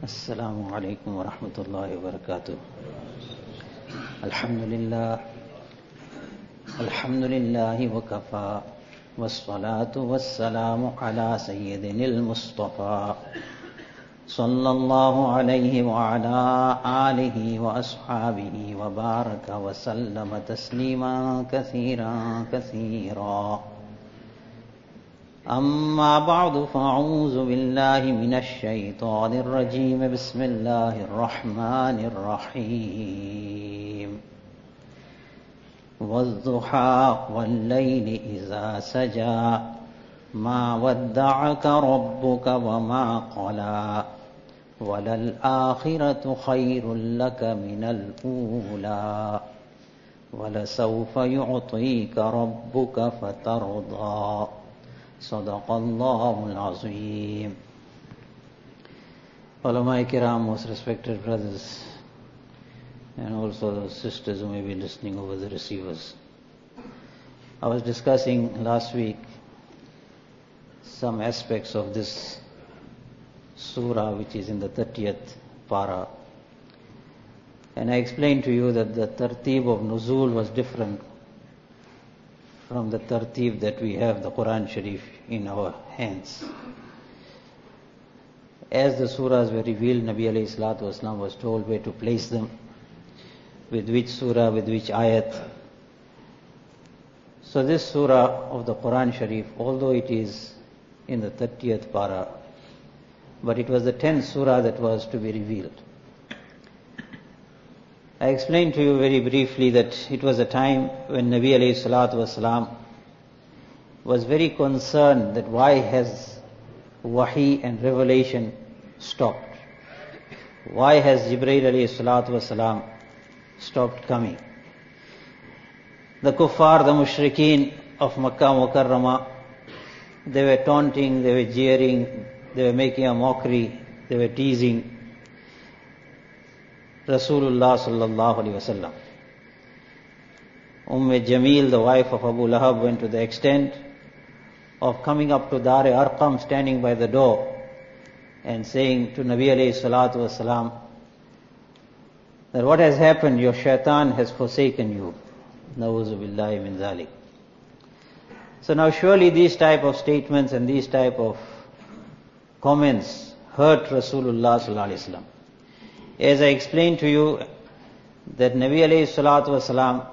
السلام عليكم ورحمة الله وبركاته. الحمد لله وكفى والصلاة والسلام على سيدنا المصطفى صلى الله عليه وعلى آله وأصحابه وبارك وسلم تسليما كثيرا. أما بعد فأعوذ بالله من الشيطان الرجيم. بسم الله الرحمن الرحيم. والضحى والليل إذا سجى ما ودعك ربك وما قلى وللآخرة خير لك من الأولى ولسوف يعطيك ربك فترضى. صدق الله العظيم. Ulama Kiram, most respected brothers, and also sisters who may be listening over the receivers. I was discussing last week some aspects of this surah which is in the 30th para, and I explained to you that the tartib of nuzul was different from the tartib that we have the Quran Sharif in our hands. As the surahs were revealed, Nabi alayhi salatu wasalam was told where to place them, with which surah, with which ayat. So this surah of the Quran Sharif, although it is in the 30th para, but it was the 10th surah that was to be revealed. I explained to you very briefly that it was a time when Nabi alayhi salatu wasalam was very concerned that why has wahi and revelation stopped? Why has Jibreel alayhi salatu wasalam stopped coming? The kuffar, the mushrikeen of Makkah Mukarramah, they were taunting, they were jeering, they were making a mockery, they were teasing Rasulullah sallallahu alaihi wasallam. Jamil, the wife of Abu Lahab, went to the extent of coming up to Dar-e-Arqam, standing by the door, and saying to Nabi alayhi salatu wasalam that what has happened, your shaitan has forsaken you. Na'udhu billahi min dhalik. So now surely these type of statements and these type of comments hurt Rasulullah sallallahu alaihi wasallam. As I explained to you that Nabi alayhi salatu wasalam,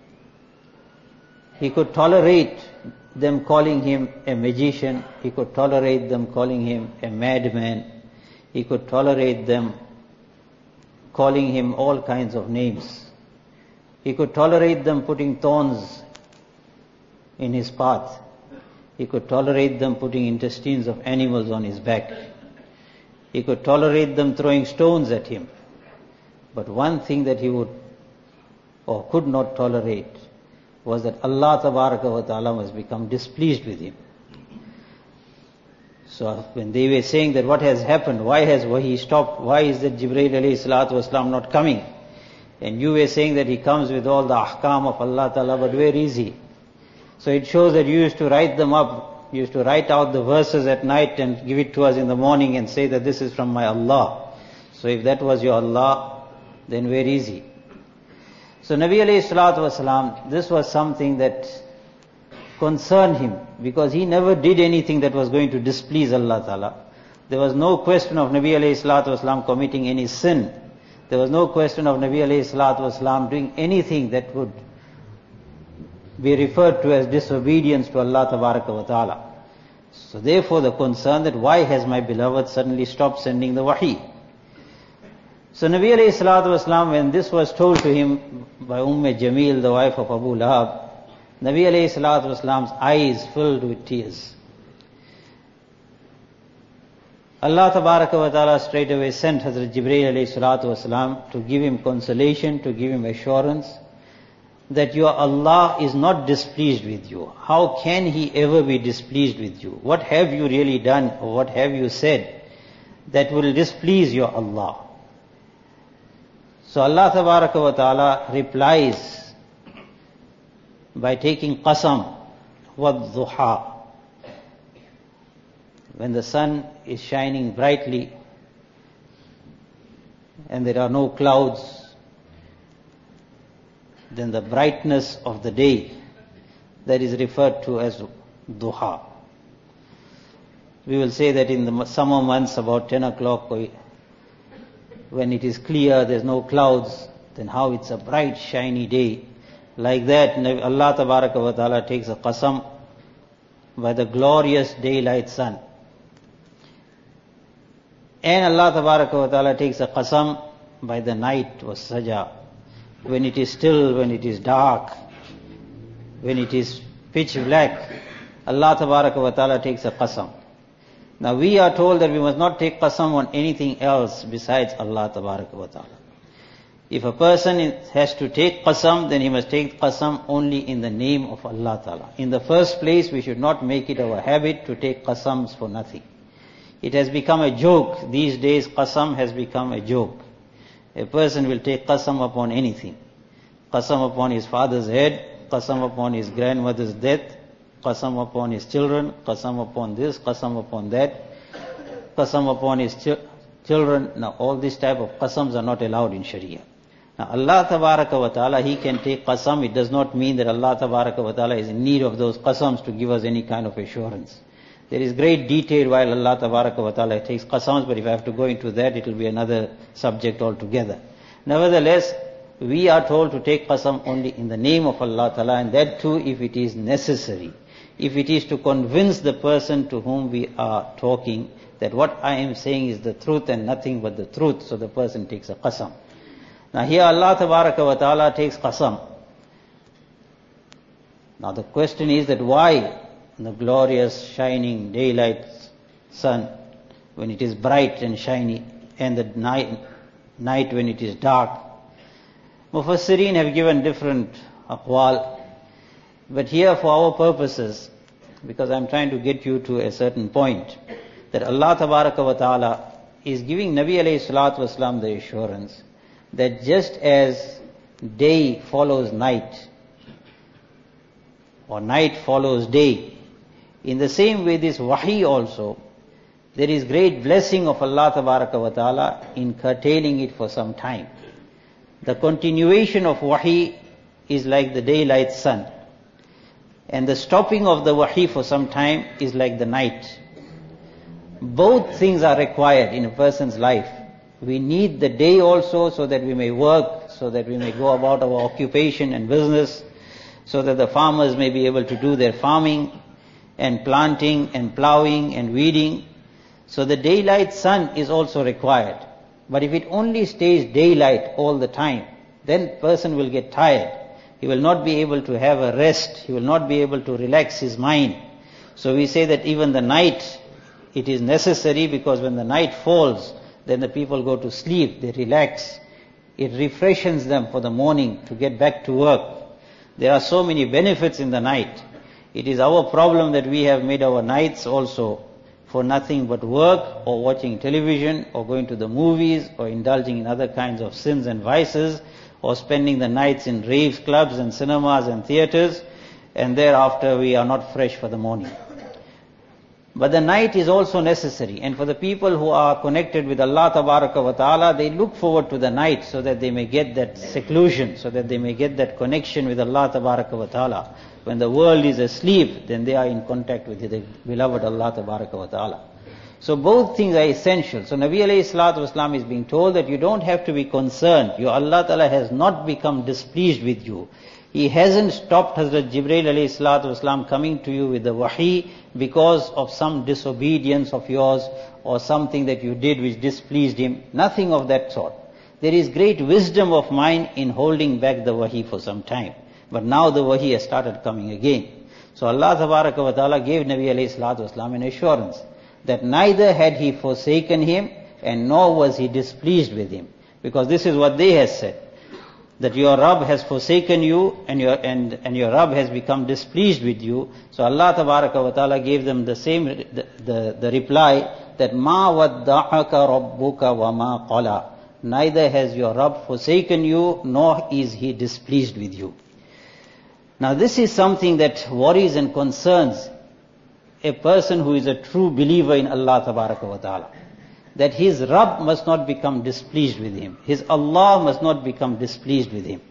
he could tolerate them calling him a magician, he could tolerate them calling him a madman, he could tolerate them calling him all kinds of names. He could tolerate them putting thorns in his path. He could tolerate them putting intestines of animals on his back. He could tolerate them throwing stones at him. But one thing that he would or could not tolerate was that Allah Tabaraka wa Ta'ala must become displeased with him. So when they were saying that what has happened, why has he stopped, why is that Jibreel alayhi salatu wasalam not coming? And you were saying that he comes with all the ahkam of Allah Ta'ala, but where is he? So it shows that you used to write them up. You used to write out the verses at night and give it to us in the morning and say that this is from my Allah. So if that was your Allah, then where is he? So Nabi alayhi salatu wasalam, this was something that concerned him, because he never did anything that was going to displease Allah Ta'ala. There was no question of Nabi alayhi salatu wasalam committing any sin. There was no question of Nabi alayhi salatu wasalam doing anything that would be referred to as disobedience to Allah Tabaraka wa Ta'ala. So therefore the concern that why has my beloved suddenly stopped sending the wahi? So Nabi alayhi salatu wasalam, when this was told to him by Jamil, the wife of Abu Lahab, Nabi alayhi salatu wasalam's eyes filled with tears. Allah Tabaraka wa Ta'ala straight away sent Hazrat Jibreel alayhi salatu wasalam to give him consolation, to give him assurance that your Allah is not displeased with you. How can He ever be displeased with you? What have you really done, or what have you said that will displease your Allah? So Allah Tabaraka wa Ta'ala replies by taking qasam, وَالضُّحَى. When the sun is shining brightly, and there are no clouds, then the brightness of the day, that is referred to as duha. We will say that in the summer months about 10 o'clock, when it is clear, there's no clouds, then how it's a bright, shiny day. Like that, Allah Tabaraka wa Ta'ala takes a qasam by the glorious daylight sun. And Allah Tabaraka wa Ta'ala takes a qasam by the night was saja. When it is still, when it is dark, when it is pitch black, Allah Tabaraka wa Ta'ala takes a qasam. Now we are told that we must not take qasam on anything else besides Allah Tabaraka wa Ta'ala. If a person has to take qasam, then he must take qasam only in the name of Allah Ta'ala. In the first place, we should not make it our habit to take qasams for nothing. It has become a joke. These days, qasam has become a joke. A person will take qasam upon anything. Qasam upon his father's head, qasam upon his grandmother's death, qasam upon his children, qasam upon this, qasam upon that, qasam upon his children. Now all these type of qasams are not allowed in Sharia. Now Allah Tabaraka wa Ta'ala, He can take qasam. It does not mean that Allah Tabaraka wa Ta'ala is in need of those qasams to give us any kind of assurance. There is great detail while Allah Tabaraka wa Ta'ala takes qasams, but if I have to go into that, it will be another subject altogether. Nevertheless, we are told to take qasam only in the name of Allah Ta'ala, and that too if it is necessary. If it is to convince the person to whom we are talking that what I am saying is the truth and nothing but the truth, so the person takes a qasam. Now here Allah Tabaraka wa Ta'ala takes qasam. Now the question is that why the glorious shining daylight sun, when it is bright and shiny, and the night when it is dark? Mufassirin have given different aqwal, but here for our purposes, because I'm trying to get you to a certain point, that Allah Tabaraka wa Ta'ala is giving Nabi alayhi salatu wasalam the assurance that just as day follows night, or night follows day, in the same way this wahi also, there is great blessing of Allah Tabaraka wa Ta'ala in curtailing it for some time. The continuation of wahi is like the daylight sun, and the stopping of the wahi for some time is like the night. Both things are required in a person's life. We need the day also so that we may work, so that we may go about our occupation and business, so that the farmers may be able to do their farming and planting and plowing and weeding. So the daylight sun is also required. But if it only stays daylight all the time, then person will get tired. He will not be able to have a rest. He will not be able to relax his mind. So we say that even the night, it is necessary, because when the night falls, then the people go to sleep, they relax. It refreshes them for the morning to get back to work. There are so many benefits in the night. It is our problem that we have made our nights also for nothing but work, or watching television, or going to the movies, or indulging in other kinds of sins and vices, or spending the nights in raves, clubs and cinemas and theaters, and thereafter we are not fresh for the morning. But the night is also necessary, and for the people who are connected with Allah Tabaraka wa Ta'ala, they look forward to the night so that they may get that seclusion, so that they may get that connection with Allah Tabaraka wa Ta'ala. When the world is asleep, then they are in contact with the beloved Allah Tabaraka wa Ta'ala. So both things are essential. So Nabi alayhi salatu wasalam is being told that you don't have to be concerned. Your Allah Ta'ala has not become displeased with you. He hasn't stopped Hazrat Jibreel alayhi salatu wasalam coming to you with the wahi because of some disobedience of yours or something that you did which displeased Him. Nothing of that sort. There is great wisdom of mine in holding back the wahi for some time. But now the wahi has started coming again. So Allah Tabaraka wa Ta'ala gave Nabi alayhi salatu wasalam an assurance that neither had He forsaken him and nor was He displeased with him. Because this is what they have said, that your Rabb has forsaken you and your Rabb has become displeased with you. So Allah Tabaraka wa Ta'ala gave them the same the reply that Ma wadda'aka rabbuka wa ma qala. Neither has your Rabb forsaken you nor is He displeased with you. Now this is something that worries and concerns a person who is a true believer in Allah Tabaraka wa Ta'ala. that his Rabb must not become displeased with him. His Allah must not become displeased with him.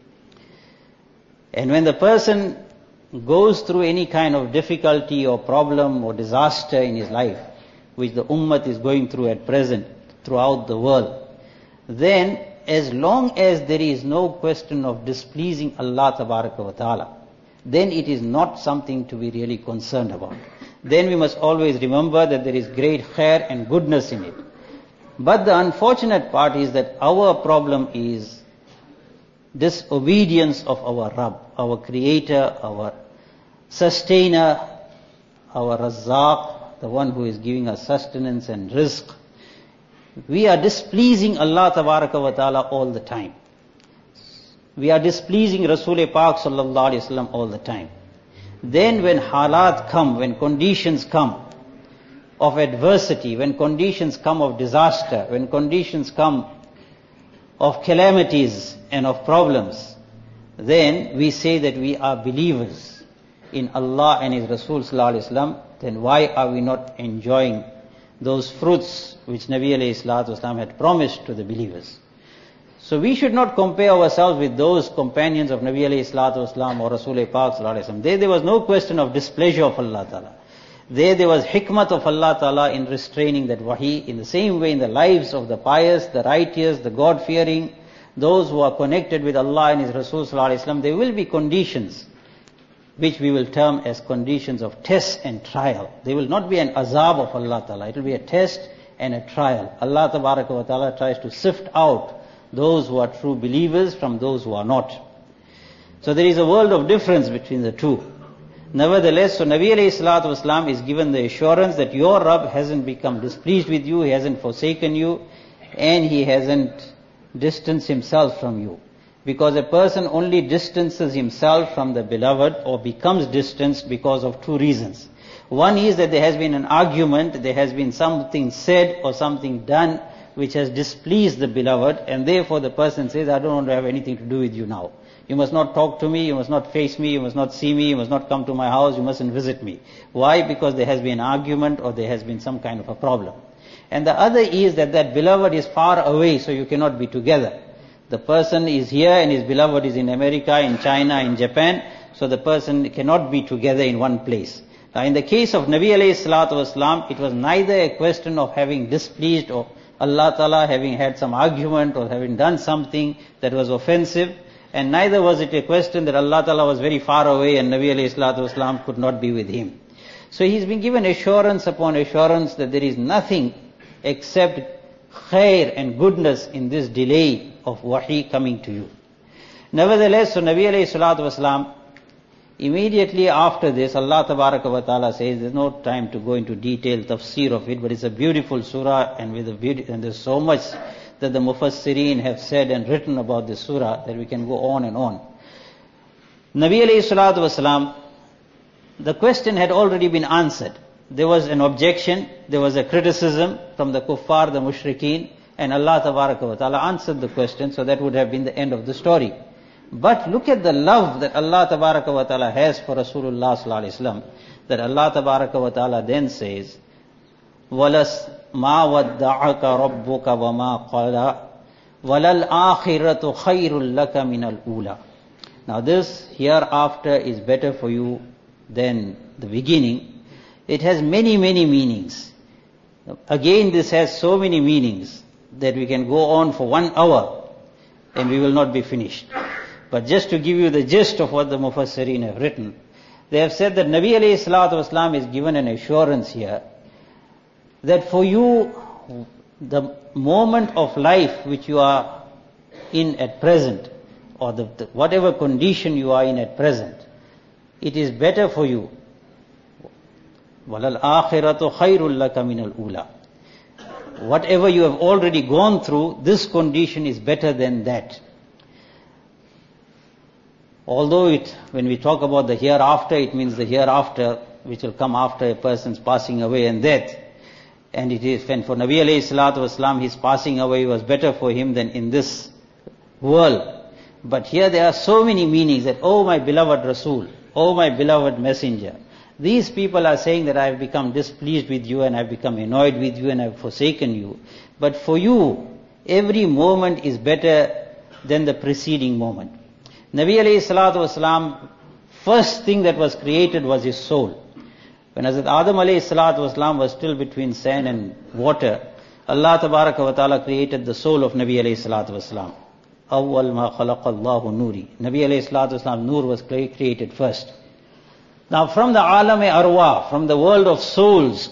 And when the person goes through any kind of difficulty or problem or disaster in his life, which the ummah is going through at present throughout the world, then as long as there is no question of displeasing Allah Tabaraka wa Ta'ala, then it is not something to be really concerned about. Then we must always remember that there is great khair and goodness in it. But the unfortunate part is that our problem is disobedience of our Rabb, our Creator, our Sustainer, our Razzaq, the one who is giving us sustenance and rizq. We are displeasing Allah Tabaraka wa Ta'ala all the time. We are displeasing Rasul Pak Sallallahu Alaihi Wasallam all the time. Then when halat come, when conditions come of adversity, when conditions come of disaster, when conditions come of calamities and of problems, then we say that we are believers in Allah and His Rasul Sallallahu Alaihi Wasallam. Then why are we not enjoying those fruits which Nabi alayhi salatu wasalam had promised to the believers? So we should not compare ourselves with those companions of Nabi alayhi salatu wasalam or Rasul Pak sallallahu alayhi wasallam. There was no question of displeasure of Allah Ta'ala. There was hikmat of Allah Ta'ala in restraining that wahi. In the same way, in the lives of the pious, the righteous, the God-fearing, those who are connected with Allah and His Rasul sallallahu alayhi wasallam, there will be conditions which we will term as conditions of test and trial. There will not be an azab of Allah Ta'ala. It will be a test and a trial. Allah Tabaraka wa Ta'ala tries to sift out those who are true believers from those who are not. So there is a world of difference between the two. Nevertheless, so Nabi alayhi salatu wasalam is given the assurance that your Rabb hasn't become displeased with you, He hasn't forsaken you, and He hasn't distanced Himself from you. Because a person only distances himself from the beloved or becomes distanced because of two reasons. One is that there has been an argument, there has been something said or something done which has displeased the beloved, and therefore the person says, I don't want to have anything to do with you now. You must not talk to me, you must not face me, you must not see me, you must not come to my house, you mustn't visit me. Why? Because there has been an argument or there has been some kind of a problem. And the other is that that beloved is far away, so you cannot be together. The person is here and his beloved is in America, in China, in Japan, so the person cannot be together in one place. Now in the case of Nabi alayhi salatu wasalam, it was neither a question of having displeased or Allah Ta'ala having had some argument or having done something that was offensive, and neither was it a question that Allah Ta'ala was very far away and Nabi alayhi salatu wasalam could not be with him. So he's been given assurance upon assurance that there is nothing except khair and goodness in this delay of wahi coming to you. Nevertheless, so Nabi alayhi salatu wasalam, immediately after this, Allah Tabaraka wa Ta'ala says, there's no time to go into detailed tafsir of it, but it's a beautiful surah, and and there's so much that the Mufassirin have said and written about this surah that we can go on and on. Nabi alayhi salatu wasalam, the question had already been answered. There was an objection, there was a criticism from the kuffar, the mushrikeen, and Allah Tabaraka wa Ta'ala answered the question, so that would have been the end of the story. But look at the love that Allah Tabaraka wa Ta'ala has for Rasulullah sallallahu alaihi wasallam, that Allah Tabaraka wa Ta'ala then says, وَلَسْ مَا وَدَّعَكَ رَبُّكَ وَمَا قَلَى وَلَلْآخِرَةُ خَيْرٌ لَكَ مِنَ الْأُولَى. Now this hereafter is better for you than the beginning. It has many, many meanings. Again, this has so many meanings that we can go on for 1 hour and we will not be finished. But just to give you the gist of what the Mufassirin have written, they have said that Nabi alayhi salatu wasalam is given an assurance here that for you, the moment of life which you are in at present, or the whatever condition you are in at present, it is better for you. وَلَلْآخِرَةُ خَيْرٌ لَكَ مِنَ الْأُولَى. Whatever you have already gone through, this condition is better than that. Although when we talk about the hereafter, it means the hereafter which will come after a person's passing away and death. And it is, when for Nabi alayhi salatu wasalam, his passing away was better for him than in this world. But here there are so many meanings that, oh my beloved Rasul, oh my beloved messenger, these people are saying that I have become displeased with you and I have become annoyed with you and I have forsaken you. But for you, every moment is better than the preceding moment. Nabi alayhi salatu wasalam, first thing that was created was his soul. When Hazrat Adam alayhi salatu wasalam was still between sand and water, Allah tabaraka wa ta'ala created the soul of Nabi alayhi salatu wasalam. Awwal ma khalaqa Allahu nuri. Nabi alayhi salatu wasalam, nur was created first. Now from the alam-e arwah, from the world of souls,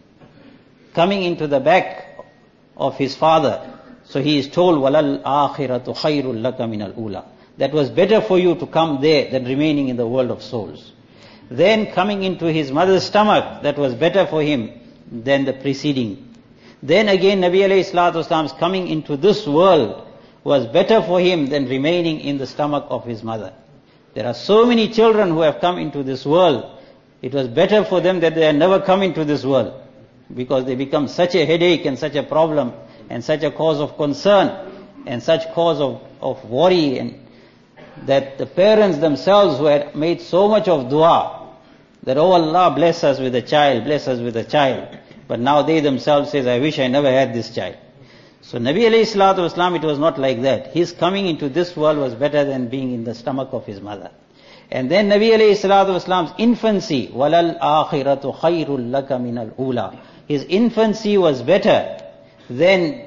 coming into the back of his father, so he is told, وَلَلْ آخِرَةُ خَيْرٌ لَكَ مِنَ الْأُولَى. That was better for you to come there than remaining in the world of souls. Then coming into his mother's stomach, that was better for him than the preceding. Then again Nabi alayhi salatu wasalam's coming into this world was better for him than remaining in the stomach of his mother. There are so many children who have come into this world. It was better for them that they had never come into this world, because they become such a headache and such a problem and such a cause of concern and such cause of worry, and that the parents themselves who had made so much of dua that, oh Allah, bless us with a child, bless us with a child. But now they themselves says, I wish I never had this child. So Nabi alayhi salatu wasalam, it was not like that. His coming into this world was better than being in the stomach of his mother. And then Nabi alayhi salatu wasalam's infancy, وَلَلْ آخِرَةُ خَيْرٌ لَكَ مِنَ الْأُولَى. His infancy was better than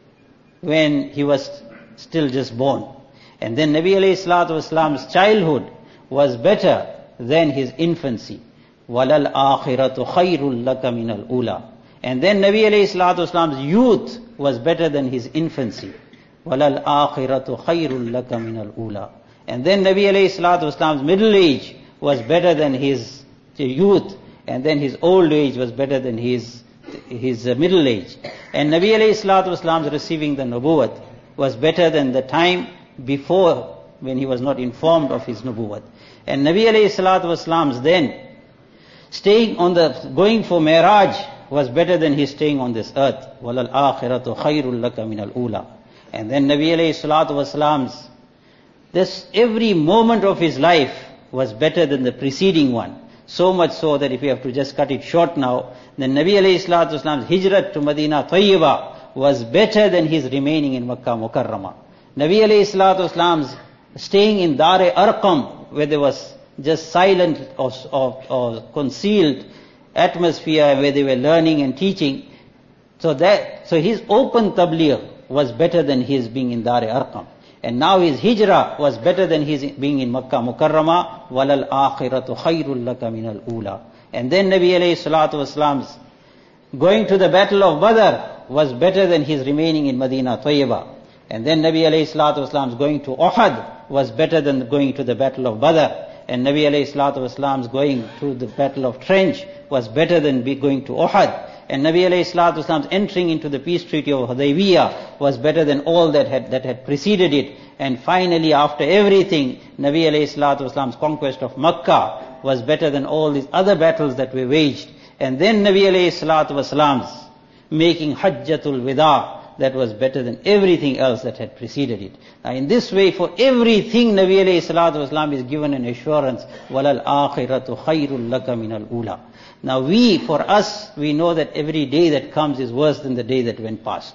when he was still just born. And then Nabi alayhi salatu wasalam's childhood was better than his infancy. وَلَلْ آخِرَةُ خَيْرٌ لَكَ مِنَ الْأُولَى. And then Nabi alayhi salatu wasalam's youth was better than his infancy. وَلَلْ آخِرَةُ خَيْرٌ لَكَ مِنَ الْأُولَى. And then Nabi alayhi salatu wasalam's middle age was better than his youth. And then his old age was better than his middle age. And Nabi alayhi salatu wasalam's receiving the nubuwwat was better than the time before, when he was not informed of his nubuwwat. And Nabi alayhi salatu wasalam's then going for Mi'raj was better than his staying on this earth. وَلَلْ آخِرَةُ خَيْرٌ لَكَ مِنَ الْأُولَى. And then Nabi alayhi salatu wasalam's, every moment of his life was better than the preceding one. So much so that if we have to just cut it short now, then Nabi alayhi salatu wasalam's hijrat to Medina Tayyibah was better than his remaining in Makkah Mukarramah. Nabi alayhi salatu wasalam's staying in Dar-e Arqam, where there was just silent or concealed atmosphere where they were learning and teaching. So his open tabligh was better than his being in Dar-e Arqam. And now his hijrah was better than his being in Makkah Mukarramah. وَلَلْ آخِرَةُ خَيْرٌ لَكَ مِنَ الْأُولَى. And then Nabi alayhi salatu wasalam's going to the battle of Badr was better than his remaining in Medina Tayyibah. And then Nabi alayhi salatu wasalam's going to Uhud was better than going to the battle of Badr. And Nabi alayhi salatu wasalam's going to the battle of Trench was better than going to Uhud. And Nabi alayhi salatu wasalam's entering into the peace treaty of Hudaybiyah was better than all that had preceded it. And finally, after everything, Nabi alayhi salatu wasalam's conquest of Makkah was better than all these other battles that were waged. And then Nabi alayhi salatu wasalam's making Hajjatul Wida, that was better than everything else that had preceded it. Now in this way, for everything Nabi alayhi salatu wasalam is given an assurance, وَلَلْ آخِرَةُ خَيْرٌ لَكَ مِنَ الْأُولَى. Now for us, we know that every day that comes is worse than the day that went past.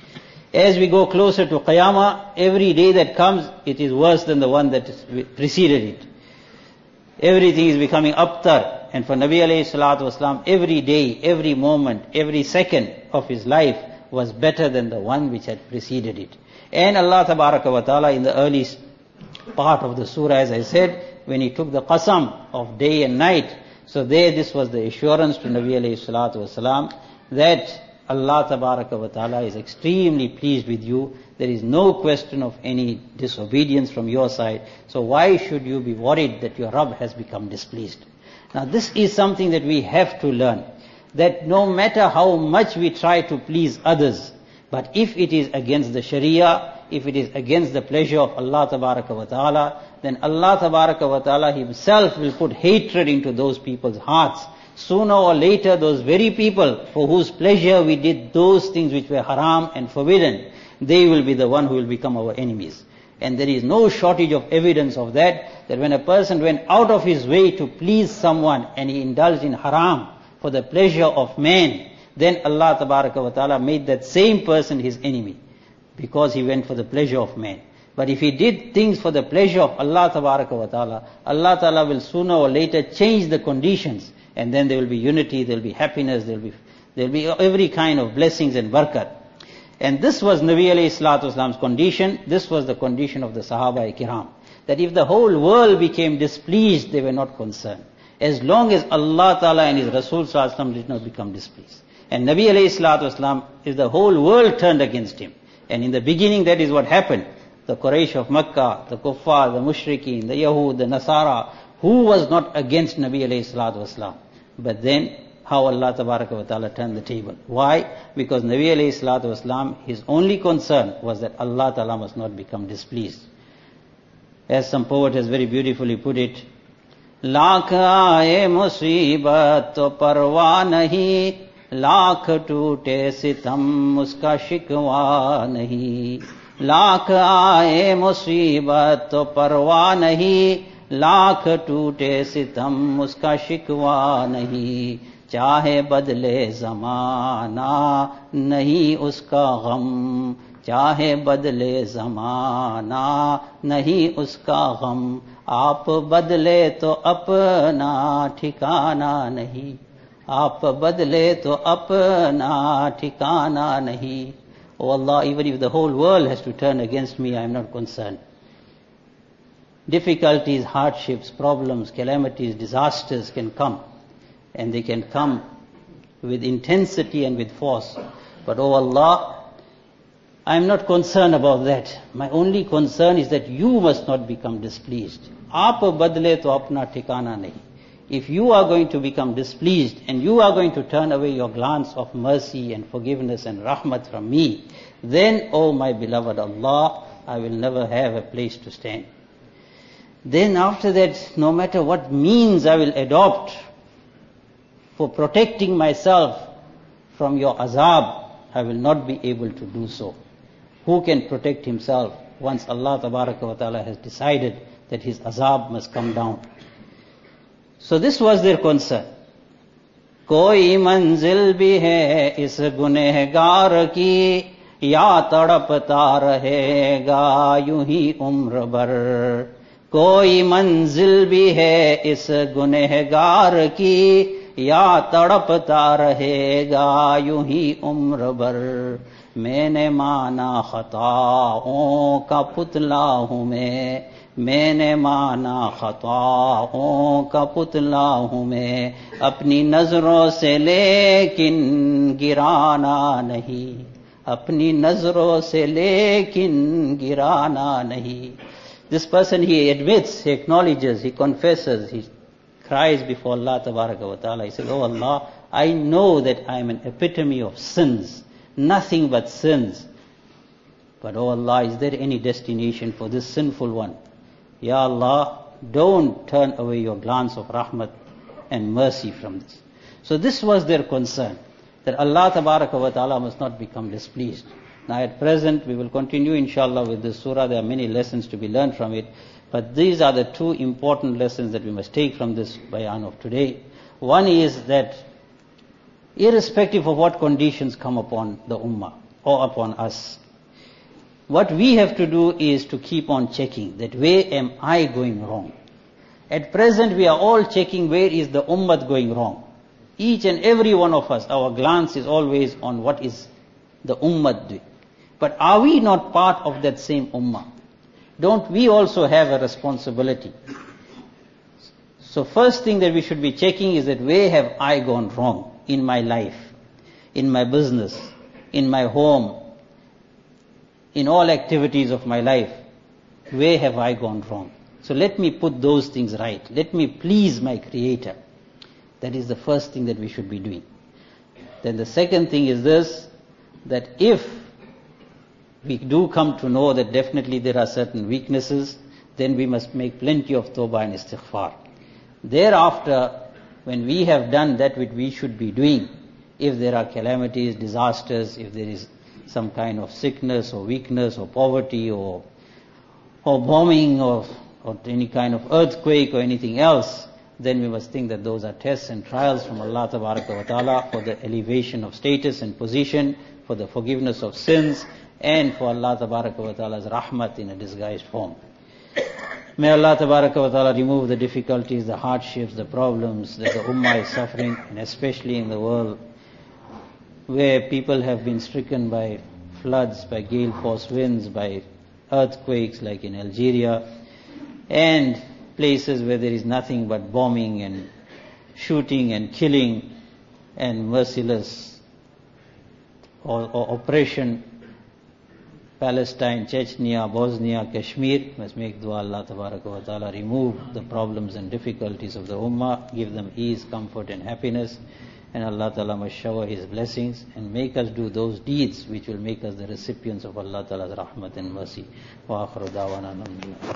As we go closer to Qiyamah, every day that comes, it is worse than the one that preceded it. Everything is becoming abtar. And for Nabi alayhi salatu wasalam, every day, every moment, every second of his life was better than the one which had preceded it. And Allah tabaraka wa ta'ala, in the early part of the surah, as I said, when he took the qasam of day and night, so this was the assurance to Nabi alayhi salatu wasalam that Allah tabaraka wa ta'ala is extremely pleased with you. There is no question of any disobedience from your side. So why should you be worried that your Rabb has become displeased? Now this is something that we have to learn, that no matter how much we try to please others, but if it is against the Sharia, if it is against the pleasure of Allah tabaraka wa ta'ala, then Allah tabaraka wa ta'ala himself will put hatred into those people's hearts. Sooner or later, those very people for whose pleasure we did those things which were haram and forbidden, they will be the one who will become our enemies. And there is no shortage of evidence of that when a person went out of his way to please someone and he indulged in haram for the pleasure of man, then Allah Tabaraka wa Ta'ala made that same person his enemy, because he went for the pleasure of man. But if he did things for the pleasure of Allah Tabaraka wa Ta'ala, Allah Ta'ala will sooner or later change the conditions, and then there will be unity, there will be happiness, there will be every kind of blessings and barakat. And this was Nabi alayhi salatu wasalam's condition. This was the condition of the Sahaba Kiram. That if the whole world became displeased, they were not concerned. As long as Allah Ta'ala and His Rasul sallallahu alaihi wasallam did not become displeased. And Nabi alayhi salatu wasalam, if the whole world turned against him. And in the beginning that is what happened. The Quraysh of Makkah, the Kuffar, the Mushrikeen, the Yahud, the Nasara, who was not against Nabi alayhi salatu wasalam? But then, how Allah Tabaraka wa Ta'ala turned the table. Why? Because Nabi alayhi salatu wasalam, his only concern was that Allah Ta'ala must not become displeased. As some poet has very beautifully put it, lakh आए मुसीबत तो परवाह नहीं, लाख टूटे सितम उसका शिकवा नहीं. लाख आए मुसीबत तो परवाह नहीं, लाख टूटे सितम उसका शिकवा नहीं. चाहे बदले ज़माना नहीं उसका गम, चाहे बदले ज़माना नहीं उसका गम. आप बदले तो अपना ठिकाना नहीं, आप बदले तो अपना ठिकाना नहीं. Oh Allah, even if the whole world has to turn against me, I am not concerned. Difficulties, hardships, problems, calamities, disasters can come. And they can come with intensity and with force. But oh Allah, I am not concerned about that. My only concern is that you must not become displeased. Aap badle to apna ठिकाना nahi. If you are going to become displeased and you are going to turn away your glance of mercy and forgiveness and rahmat from me, then, oh my beloved Allah, I will never have a place to stand. Then after that, no matter what means I will adopt for protecting myself from your azab, I will not be able to do so. Who can protect himself once Allah Tabaraka wa Ta'ala has decided that his azab must come down? So this was their concern. कोई मंजिल भी है इस गुनहगार की, या तड़पता रहेगा यूं ही उम्र भर. कोई मंजिल भी है इस गुनहगार की, या तड़पता रहेगा यूं ही उम्र भर. मैंने माना खताओं का पुतला हूं मैंने माना खताओं का पुतला हूं मैं. अपनी नजरों से लेकिन गिराना नहीं, अपनी नजरों से लेकिन गिराना नहीं. This person, he admits, he acknowledges, he confesses, he cries before Allah Tabaraka wa Ta'ala. He says, oh Allah, I know that I am an epitome of sins, nothing but sins. But oh Allah, is there any destination for this sinful one? Ya Allah, don't turn away your glance of rahmat and mercy from this. So this was their concern, that Allah Tabaraka wa Ta'ala must not become displeased. Now at present, we will continue inshallah with this surah. There are many lessons to be learned from it. But these are the two important lessons that we must take from this bayan of today. One is that irrespective of what conditions come upon the ummah or upon us, what we have to do is to keep on checking that where am I going wrong. At present we are all checking where is the ummah going wrong. Each and every one of us, our glance is always on what is the ummah doing. But are we not part of that same ummah? Don't we also have a responsibility? So first thing that we should be checking is that where have I gone wrong in my life, in my business, in my home, in all activities of my life. Where have I gone wrong? So let me put those things right. Let me please my Creator. That is the first thing that we should be doing. Then the second thing is this, that if we do come to know that definitely there are certain weaknesses, then we must make plenty of tawbah and istighfar. Thereafter, when we have done that which we should be doing, if there are calamities, disasters, if there is some kind of sickness or weakness or poverty or bombing or any kind of earthquake or anything else, then we must think that those are tests and trials from Allah Tabaraka wa Ta'ala for the elevation of status and position, for the forgiveness of sins, and for Allah Tabaraka wa Ta'ala's rahmat in a disguised form. May Allah Tabaraka wa Ta'ala remove the difficulties, the hardships, the problems that the Ummah is suffering, and especially in the world where people have been stricken by floods, by gale force winds, by earthquakes like in Algeria, and places where there is nothing but bombing and shooting and killing and merciless or oppression. Palestine, Chechnya, Bosnia, Kashmir, must make dua Allah Tabaraka wa Ta'ala remove the problems and difficulties of the Ummah, give them ease, comfort and happiness, and Allah Ta'ala must shower His blessings and make us do those deeds which will make us the recipients of Allah Ta'ala's rahmat and mercy. Wa akhiru da'wana alhamdulillah.